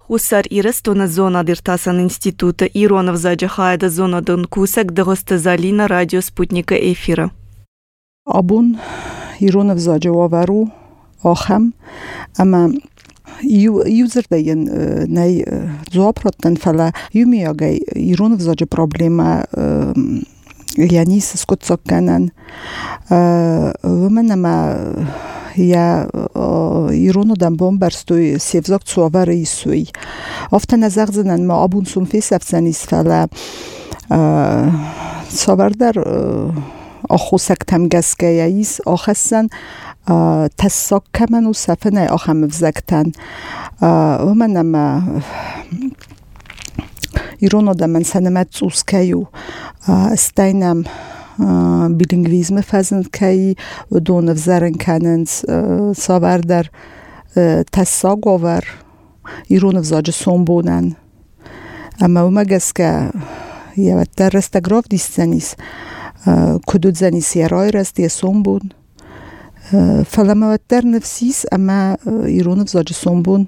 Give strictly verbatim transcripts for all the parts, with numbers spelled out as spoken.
Hussar Irestona zona диртасан института Иронов заджахайда зона дон кусак дагостазалина радио спутника эфира. Абун Иронов заджавару آخم اما یو یوزر دین نی جواب راتن فلا یومی اگه ایران وزاج پروبلم یعنی سکوت سکنن و من اما یا ایرانو دم بام برستوی سیفزاک سوار ایسوی افت نظر زنن ما آبون سومفی سفزنیس فلا سوار در آخو سکتم گسکه یایس آخستن تساک کمن و سفنه آخم وزکتن و من اما ایرانو دم من سنمت سوسکیو استینم بیلینگویزم فزند کی و دون وزرن کنند سوار در تساک آور ایرانو وزاج سومبونن اما او مگس که یه در رستگراف دیستنیس کدود زنیس یه رای رست یه سومبون فلما در نفسیس اما ایران وزاج سومبون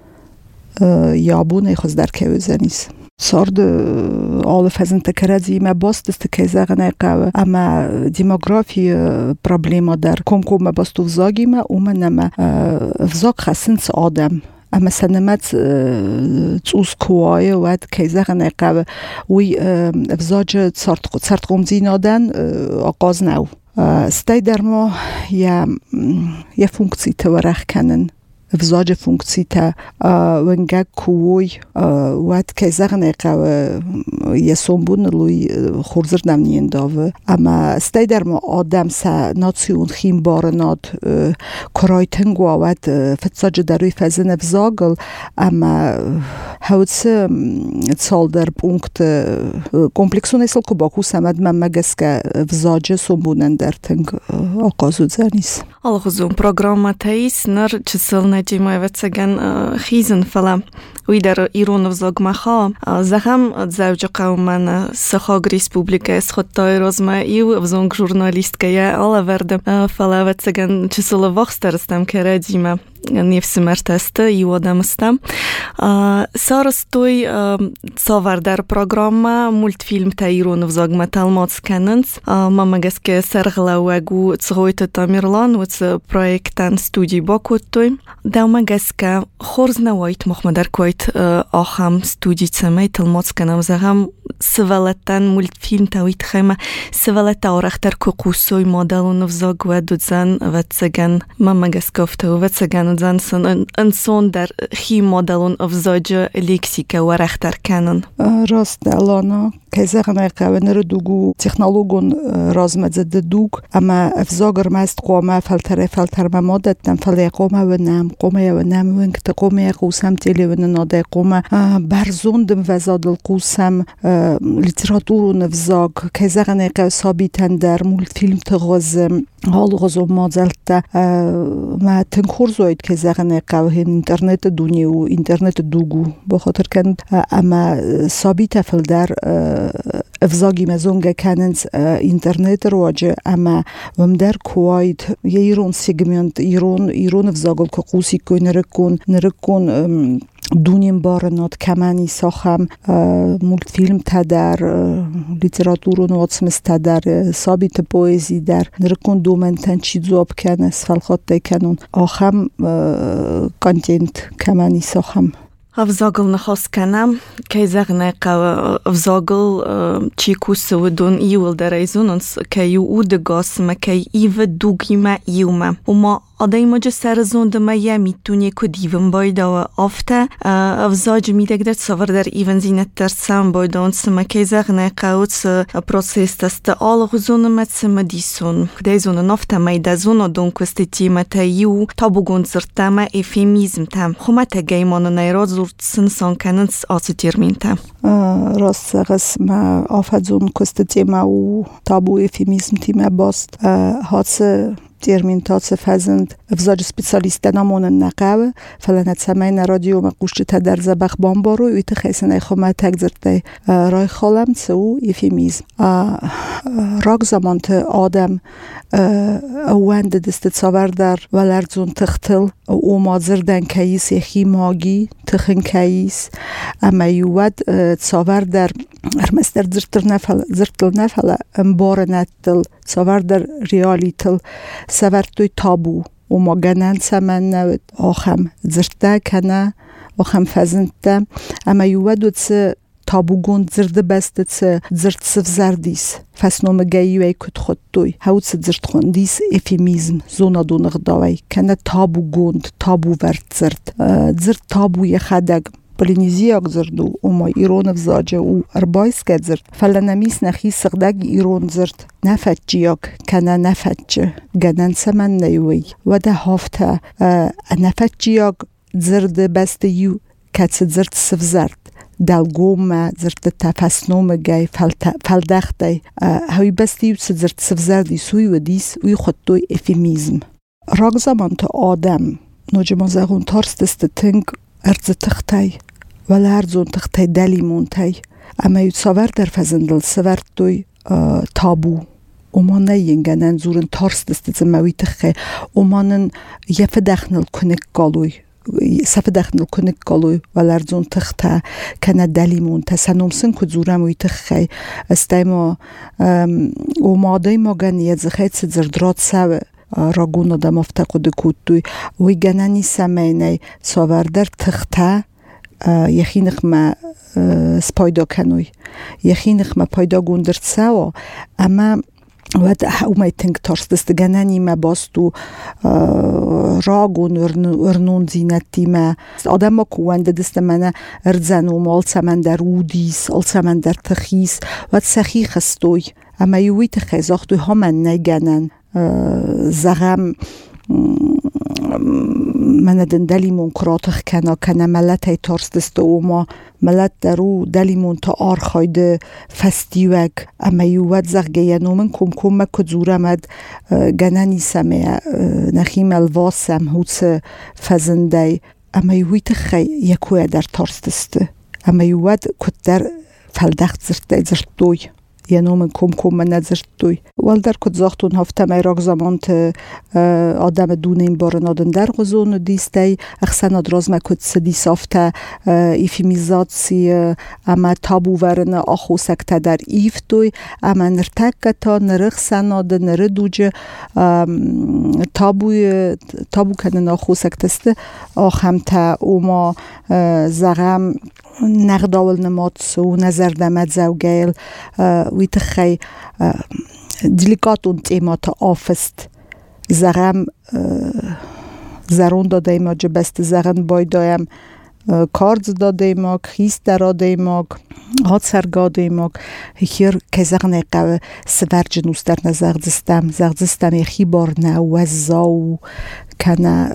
یابون ایخوز در که زنیس سارد آل فزن تکرازی ما باست دست که زغنه قوه اما دیموگرافی پرابلیما در کم کم ما باستو وزاگی ما اومن اما وزاگ خسنس آدم اما سنمت تسوس کوای و اد که زغنه قوه وی وزاج سرد قمزی نادن آقاز نو ستی در ما یه یه فونکسی تورخ کنن وزاج فونکسی تا ونگه کوی وقت که زغنه قوی یه سنبون لوی خورزر نمنین داوه اما ستی در ما آدم سا ناتسیون خیم بارناد کرای تنگو وقت فتساج دروی فزن وزاگل اما هاوتس سال در پونکت کمپلکسون ایسل که باکو سمد من مگس که وزاج سنبونن در تنگ آقازو زنیس Algezum programma teis nar чисельна тема вецеген хизен фала уйдер Иронов загмаха захам завжди қаумен Сахаг республика схоттай розма и взонг журналистка я ала верде фала вецеген чисел вахстерстам керадима нефсмертеста и одамстам сарс той савар дар программа мультфильм та Иронов загма талмац кененс мамагеске сарглауагу цгойта тамирлан وت проектан студии бакуттой дамагеска хорзнавайт махмадар койт ахам студии цемай талмац кенам загам свалатан мультфильм тавит хема свалата орахтар кукусой моделон взагва дудзан вецеген мамагеска фта вецеген زن انسان در خی مدلون افزایج لکسیکا و رختر کنن راست الانا که زغنه قوانه رو دوگو تکنولوگون رازمزد دوگ اما افزاگر مست قومه فلتره فلتر ممادت نم فلی قومه و نم قومه و نم ونگ تا قومه قوسم تیلی و نناده قومه برزوندم وزاد القوسم لیتراتورو نفزاگ که زغنه قو ثابتن در مولت فیلم تغازم حال غزو مازلت ما تنخور زوید که زغنه قوه اینترنت دنیا و اینترنت دوگو بخاطر کند اما ثابت فل در افزاگی مزونگه کننز اینترنت رواجه اما وم در کوایت یه ایرون سیگمنت ایرون ایرون افزاگل که قوسی که نرکون نرکون دونیم بارنات کمانی ساخم مولت فیلم تا در لیتراتور و نواتسمس تا در ثابت پویزی در نرکون دومنتن چی زواب کنه سفلخات دیکنون آخم کانتینت کمانی ساخم افزاگل نخواست کنم که زغنه قو افزاگل چی کوس و دون ایول در ایزوننس که یو او دگاسم که ایو دوگی ما ایو ما و ما آدای مجا سرزوند ما یه میتونی کدیوم باید و آفته افزاج میدک در سوار در ایون زینت در سم باید آنسم که زغنه قوت پروسیس تست آل غزون متسم دیسون دیزون نافته ما ایدازون دون کستی تیم تا یو تابوگون زرتم افیمیزم تم خومه تا گیمان نیراد زورد سنسان کننس آسی تیرمین تم راست غس ما آفدزون کستی تیم و تابو افیمیزم تیم باست هاتس تيرمين تاس فزند افزاج سبيساليستنا مون النقاوة فلنا تسمين راديو مقوشة تدر زبخ بامبارو ويتخيسن اي خما تكزرتي راي خالم تسو يفيميزم راق زمان تا آدم اوند دست تصور در ولرزون تختل او مازردن کهیس یخی ماگی تخن کهیس اما یود تصور در ارمستر زرتل نفل زرتل نفل امبار نتل تصور در ریالیتل سور توی تابو و ما گنن سمن نود آخم زرته کنه آخم فزنده اما یود و تس تابو گوند زرده بسته تس زرد سف زردیس فسنوم گیوی کت خود توی هاو تس زرد خوندیس افیمیزم زونا دو نغداوی کنه تابو گوند تابو ورد زرد زرد تابو یخدگ بولینیزیاک زردو اما ایرون فزاجه و اربایس کد زرد فلنمیس نخی سقدگ ایرون زرد نفتجیاک کنه نفتجه گنن سمن نیوی و ده هافته نفتجیاک زرد بسته یو کت زرد سف زرد دلگوم زرد تفسنوم گای فلدخته هاوی بسته یو زرد سف زردی سوی و دیس وی خود توی افیمیزم راگ زمان تا آدم نوجه مازغون تارست است تنگ ارز تختی ولی ارزون تختی دلی مونتی اما یو ساور در فزندل سور توی تابو اومانه ینگنن زورن تارست است زموی تخی اومانن یف دخنل کنک گالوی سف دخنل کنک گالوی ولی ارزون تخته کنه دلی مونتی سنومسن که زورم وی تخی استی ما اوماده ما گنید زخیت زردرات سوه راگون آدم افتقود کودوی وی گنانی سمینه ساور در تخته یخی نخمه سپایدا کنوی یخی نخمه پایدا گوندر سوا اما ود اومای تنگ تارست است گنانی ما باستو راگون ارنون زینتی ما آدم ما کوانده دست منه ارزنو مال سمن در رودیس آل سمن در تخیس ود سخی خستوی اما یوی تخیز آختوی ها من نگنن زغم من دلیمون کراتخ کنا کنه ملت های تارست است و ما ملت درو دلیمون تا آر خایده فستیوگ اما یوود زغگه ینومن کم کم مکد زورمد گنانی سمه نخیم الواسم هوتس فزنده اما یوی تخی یکوی در تارست است اما یوود کد در فلدخت زرده زردوی ینومن کم کم من نزرد دوی والدر کد زاختون هفته میراک زمان تا آدم دونه این بارن آدن در غزون دیسته اخسان ادراز مکد سدی سافته ایفیمیزاتسی اما تابو ورن آخو سکته در ایف دوی اما نرتک تا نرخ سناده نردوجه تابوی تابو کنن آخو سکته است آخم تا اوما زغم نقداول نمات و نظر دمت زوگیل وی تخی دیلیکاتون تیمات آفست زغم زرون داده ما جبست زغن بایدایم کارز داده ما خیست دراده ما هات سرگاده ما هیر که زغن اقوه سور جنوس در نزغدستم زغدستم یخی بار نوزاو کنه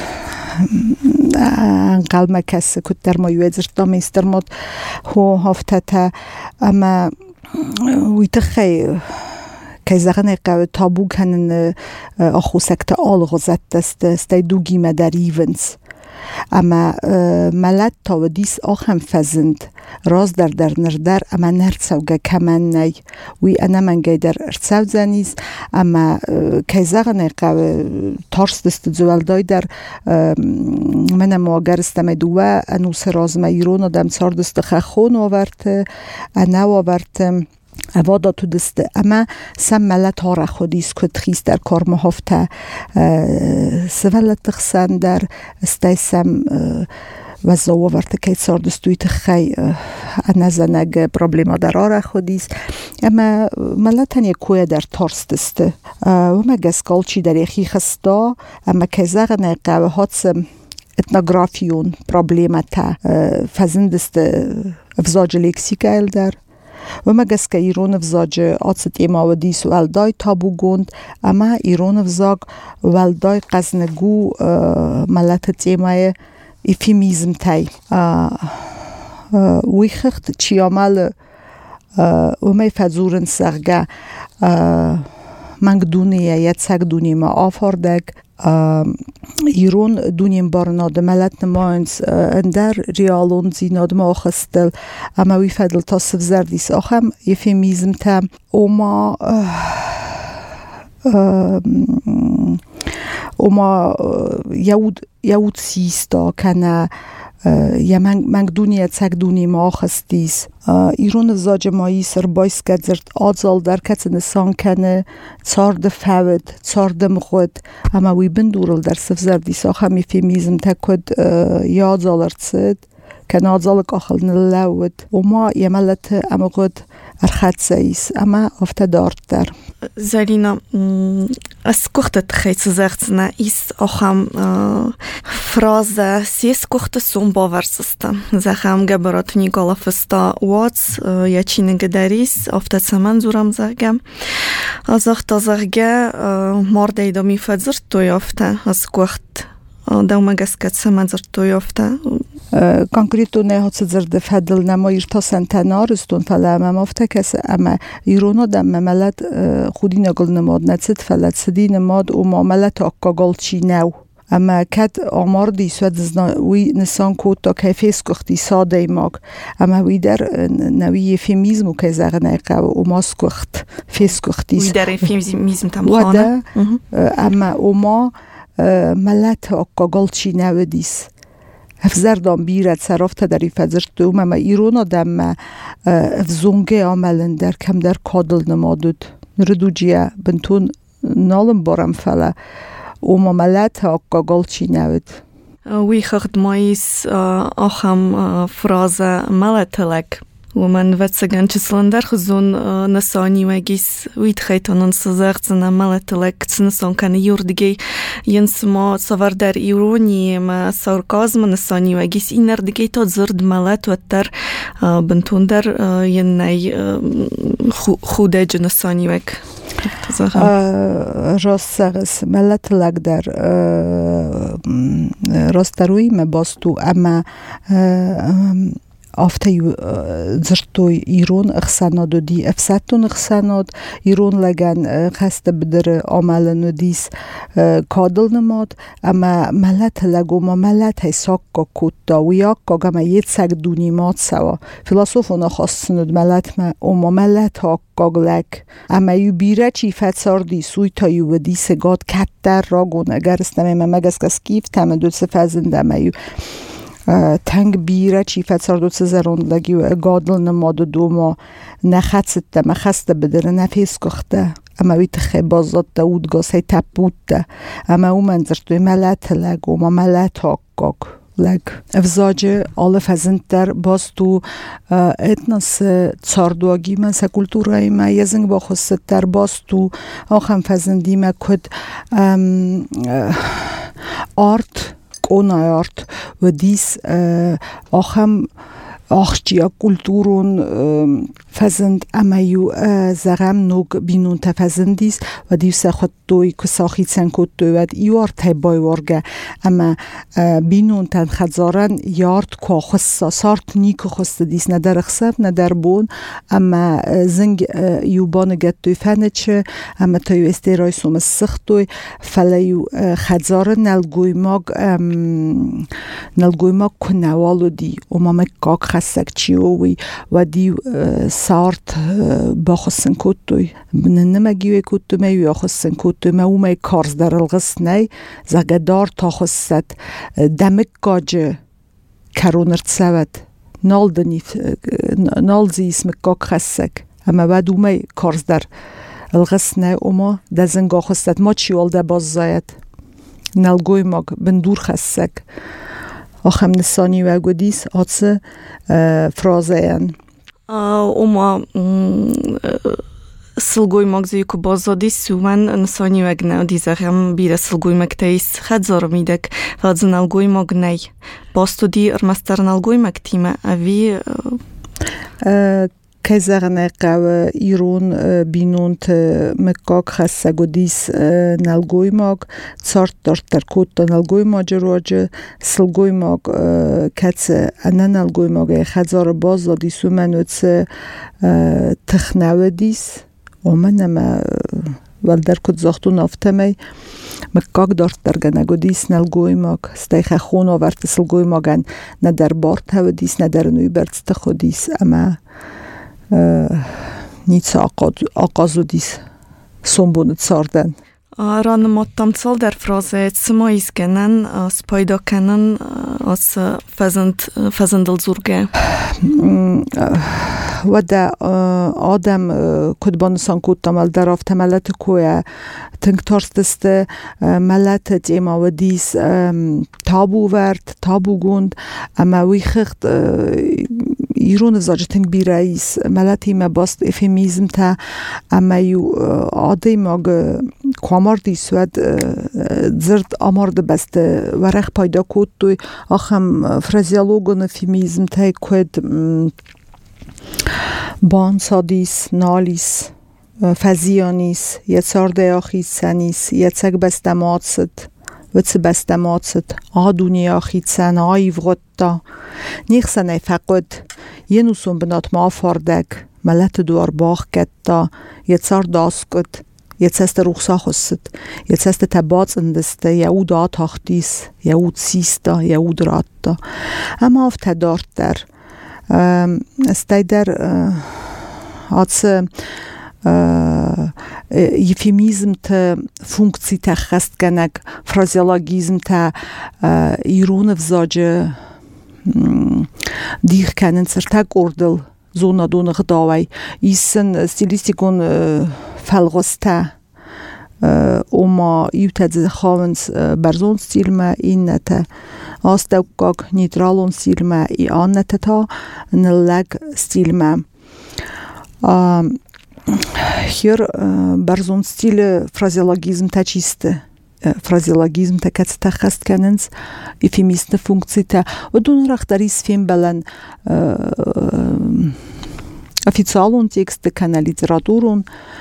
انقل مکس کد در ما یوید زرطا میستر ماد هو هفته تا اما وی تخی که زغن اقوه تابو کنن آخو سکت آل غزت دست استی دوگی ما در ایونس اما ملت تا و دیس آخم فزند راز در در نردر اما نرسوگه کمن نی وی انا منگه در ارسو زنیز اما که زغن اقوه تارس دست زوالدای در من مواگر استمه دوه انوس راز میرون آدم سار دست خخون آورت انا آورت اوادا تو دسته اما سم ملت ها را خودیست که تخیست در کار محافته سولت تخسن در استی سم و زوا ورته که سار دستوی تخی نزنگ پرابلیما در آره خودیست اما ملت هنی کوه در تارس دسته و مگس کالچی در یخی خستا اما که زغن قوه هاتسم اتناگرافیون پرابلیمتا فزندست افزاج لیکسیکایل در و مگس که ایرون فزاج آتست ایما و دیس و الدای تابو گوند اما ایرون فزاگ و الدای قزنگو ملت ایمای افیمیزم تای وی خخت چی عمل و می فزورن سرگه منگ دونیه یه چک دونی ما آفاردگ ایرون دونیم بارناد ملت نماینز اندر ریالون زیناد ما آخستل اما وی فدل تا سفزردیس آخم یفیمیزم تم اوما اوما یود یود سیستا کنه یا من من دنیا تک دنیا ما خستیس ایران زاج مایی سر بایس کدرت آزال در کت نسان کنه چارد فود چارد مخود اما وی بندورل در سفزر دیسا خمی فیمیزم تکود یا آزالرتسد کنه آزالک آخل نلود و ما یملت اما قد ارخد سیس اما افته دارد در Zarina, es kuchtet chait zu sechzehn is auch am Phrase sies kuchtet sum boversista. Zacham geberat Nikola festa wats jachine gedaris auf der Zamanzuram zagam. Azach tazarge mordei do mi fadzert to jofta as kucht da umagaskat samazert to jofta. Konkrétu nehotszer de fedel nem írta szentenaristun fele nem aftekes ama irono dem memelet khudina golnemad netset felet sedin mad o mamelet akka golchi neu ama kat amar di swedzna wi nesan kota kayfes kuchti sade mag ama wi der nawi femizmu kazarna qa o maskucht fes kuchti wi der femizm tam khana ama o ma melet akka golchi neu dis افزردان بیرد سرافت در ایفزرت دوم اما ایرون آدم افزونگه عملن در کم در کادل نمادود نردو جیه بنتون نالم بارم فلا او مملت اقا گلچی نود وی خخد مایس آخم فرازه ملتلک ومن واتساگان چسلندر خزون نسانی وگیس وید خیتانون سزاغتنا ملتلک تنسان کنه یوردگی ینس ما سوار در ایرونی ما سارکازم نسانی وگیس اینر دگی تا زرد ملت و تر بنتون در ین نی خوده جنسانی وگ راست سغس ملتلک در راست روی مباستو اما آفته زرتوی ایران اخساناد و دی افساتون اخساناد ایران لگن خسته بدر عمل ندیس کادل نماد اما ملت لگو ما ملت های ساکا کتا و یاکا گما یه سگ دونی مات سوا فلسوفونا خواستند ملت ما اما ملت ها گاگلک اما یو بیره چی فتسار دی سوی تا یو و دی سگاد کتر راگون اگر استمه ما مگس کس کیف تمه دو سفزند اما یو تنگ بیره چی فتسار دو سزرون لگی و گادل نماد و دو ما نخست ده مخست بدره نفیس کخته اما ویت خیبازات ده اودگاس های تپود ده اما او منظر توی ملت لگ و ما ملت ها گاگ لگ افزاج آل فزند در باز تو اتناس چاردواگی من سا کلتورای ما یزنگ با خست در باز تو آخم فزندی ما کد آرت اونای آرت و دیس آخم آخچیا کلتورون فزند اما یو زغم نوگ بینون تفزندیس و دیوسه خود دوی کساخی سن کود دوید ایوار تای بای وارگه اما بینون تن خدزارن یارد که خستا سارت نیک خست دیس ندر اخصب ندر بون اما زنگ یو بانگت دوی فنه چه اما تایو استیرای سوم سخت دوی فلا یو خدزارن نلگوی ماگ نلگوی ماگ کنوالو دی و ما مکاک خستک چیووی و دیو سارت با خستن کتوی نمگیوی کتو میوی خستن کتو مو می کارز در الغس نی زگدار تا خست دمک گاجه کرونرت سود نال دنیف نال زی اسم کاک خستک اما بعد او می کارز در الغس نی اما دزنگا خست ما چیوال ده باز زاید نلگوی ماگ بندور خستک آخم نسانی و گودیس آتسه فرازه این Oma سلگوی مگزی که بازدی سومن نسانی وگنه دیزارم بیره سلگوی مکتیس خد زارمیدک و زنالگوی مگنی باستو دی ارمستر نالگوی مکتیمه اوی کزرنه قو ایرون بینونت مکاک خسته گودیس نلگوی ماگ چارت دارت در کود دا نلگوی ماجراجه سلگوی ماگ کتس انه نلگوی ماگ خزار باز دادیس و منوتس تخنوه دیس و من اما weil der kod zachtun aftemei مکاک دارت در گنگو دیس نلگوی ماگ استایخ خون آورد سلگوی ماگن نه در بارت هوا دیس نه در نوی برد خود دیس اما نیت آقازو دیس سنبونت ساردن Ranmattam zal der frase tsma izgenen spayda kenen as fezend fezendel zurge ودا آدم کدبانسان کود مال درافت ملت کوه تنگ تارستست ملت دیما و دیس تابو ورد تابو گوند اما وی خخت ایرون زاج تنگ بی رئیس ملتی ما باست افیمیزم تا اما یو آدی ماگ کامار دیس ود زرد آمارد بست ورخ پایدا کود توی آخم فرزیالوگون افیمیزم تا کود بانسادیس نالیس فزیانیس یتسارده آخیسانیس یتسک بستماتست وتس بستماتست آ دنیا آخیسان آی وغتا نیخسنه فقط ینوسون بنات ما فاردک ملت دوار باخ کتا یتسار داسکت یتسست روخسا خست یتسست تبات اندسته یهود آتاختیس یهود سیستا یهود راتا اما افت دارت در استایدر آتس یفیمیزم تا فونکسی تا خست گنگ فرازیالاگیزم تا ایرون فزاجه دیخ کنن سرتاک اردل زونا دون غداوی ایسن ستیلیستیکون فلغسته اوما یوتد خواهنس برزون ستیل ما این نتا آستوکاک نیترالون ستیل ما ای آن نتا تا نلگ ستیل ما هیر برزون ستیل فرازیالاگیزم تا چیسته فرازیالاگیزم تا کت تا خست کننز افیمیست فونکسی تا و دون رخ داریس فیم بلن официалун тексты кана литературун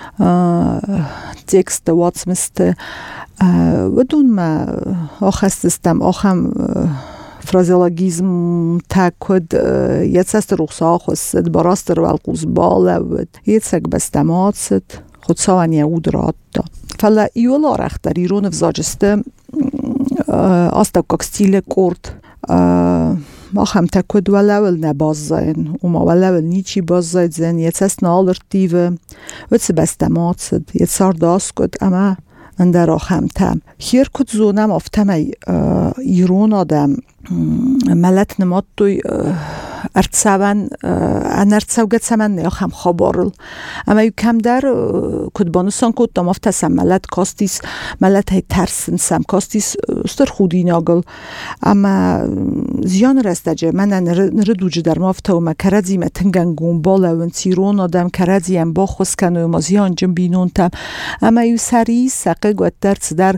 тексты ватсмысты выдун ма охастыстам охам фразеологизм такуд яцаст рухсахост барастер валкуз балавд яцак бастаматсет خودسان یهود راد دا فلا ایولا رخ در ایرون فزاجسته آستاکاک ستیل کرد ما هم تکود ولول نباز زین و ما ولول نیچی باز زید زین یه تست نالر دیوه و تس بستمات سد یه تسار داست کد اما اندر آخم تم خیر کد زونم افتم ایرون آدم ملت نماد دوی ارتسوان ان ارتسوگت سمن نیاخم خبارل اما یو کم در کد بانستان کد دام افتسم ملت کاستیس ملت های ترسن سم کاستیس استر خودی ناگل اما زیان رستجه من نردوجه در ما افتاو ما کرزی ما تنگنگون بالا ون سیرون آدم کرزی هم با خوز کنو ما زیان جم بینون تم اما یو سری سقه گوت درس در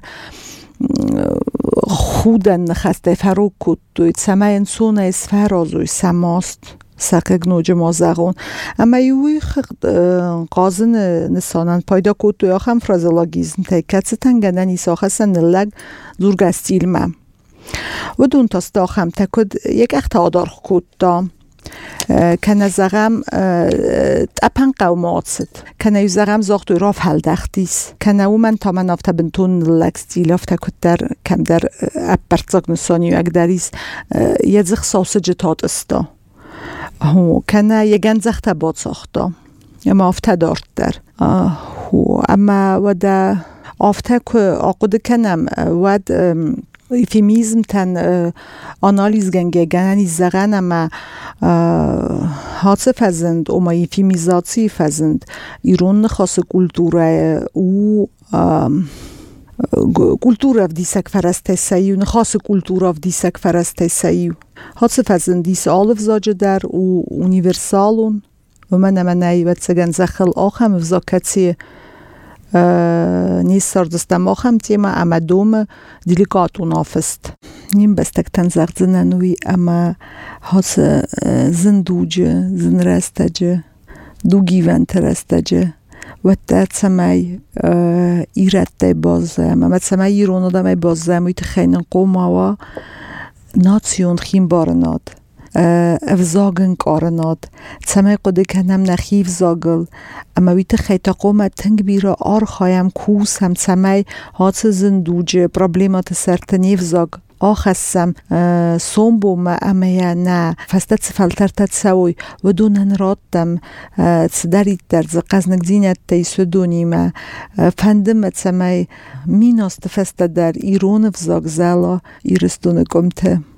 خودن خسته فرو کد دوی سمه انسون از فرازوی سماست سقه نوجه مازغون اما یوی خد قازن نسانن پایدا کد دوی آخم فرازالاگیزم تای کتس تنگنه نیسا خستن نلگ زورگ استیل مم و دون تاست آخم تا کد یک اخت آدار کد دام کنه زغم اپن قومات ست کنه یو زغم زاخت و راف حل دختیس کنه او من تا من افتا بنتون لکستیل افتا کد در کم در اپرتزاگ نسانی و اگداریس یه زخ ساسج تاد استا کنه یه گن زخت باد ساختا اما افتا دارت در اما ودا افتا که آقود کنم ود افیمیزم تن آنالیز گنگه گنانی زغن اما حادثه فزند اما افیمیزاتی فزند ایرون خاص کلتوره او کلتوره و دیسک فرسته سیو خاص کلتوره و دیسک فرسته سیو حادثه فزند دیس آلف زاجه در او اونیورسالون و من من نیوت سگن زخل آخم افزاکتی نیست سردستم آخم تیما اما دوم دیلیکاتو نافست نیم بستک تن زغزننوی اما حاس زندوجه زن رستجه دو گیون ترستجه و در سمای ایرد دی بازه اما سمای ایرونو دمای بازه مویت خینن قوم و ناتسیون خیم بارناد افزاگن کارناد تمای قده کنم نخیف زاگل اما ویت خیتا قومت تنگ بیرا آر خوایم کوس هم تمای هات زندوجه پرابلیمات سرطنیف زاگ آخسم سوم بوم اما نه فستت فلتر تتسوی و دونن رادم تدارید در زقزنک زینت تیسو دونیم فندم تسمای میناست فست در ایرون فزاگ زالا ایرستون گمته